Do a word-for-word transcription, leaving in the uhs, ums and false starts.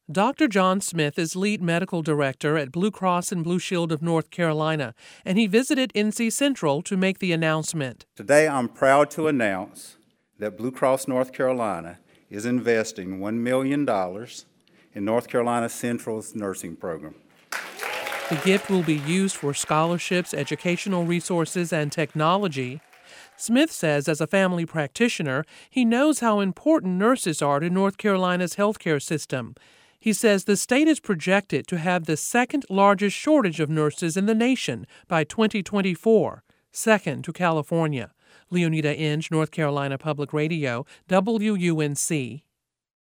Doctor John Smith is lead medical director at Blue Cross and Blue Shield of North Carolina, and he visited N C Central to make the announcement. Today, I'm proud to announce that Blue Cross North Carolina is investing one million dollars in North Carolina Central's nursing program. The gift will be used for scholarships, educational resources, and technology. Smith says as a family practitioner, he knows how important nurses are to North Carolina's healthcare system. He says the state is projected to have the second largest shortage of nurses in the nation by twenty twenty-four, second to California. Leonida Inge, North Carolina Public Radio, W U N C.